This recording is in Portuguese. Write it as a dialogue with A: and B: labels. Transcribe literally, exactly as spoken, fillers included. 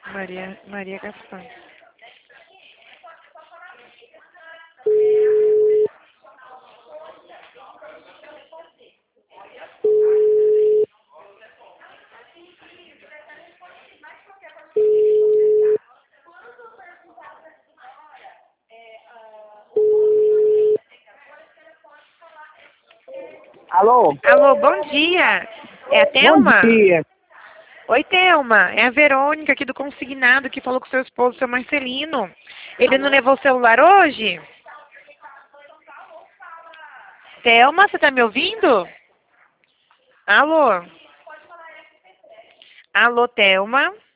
A: Maria, Maria Gaspar.
B: Alô?
A: Alô, bom dia. É a
B: Bom
A: Thelma?
B: dia.
A: Oi, Thelma. É a Verônica aqui do Consignado que falou com seu esposo, seu Marcelino. Ele não levou o celular hoje? Thelma, você tá me ouvindo? Alô? Alô, Thelma?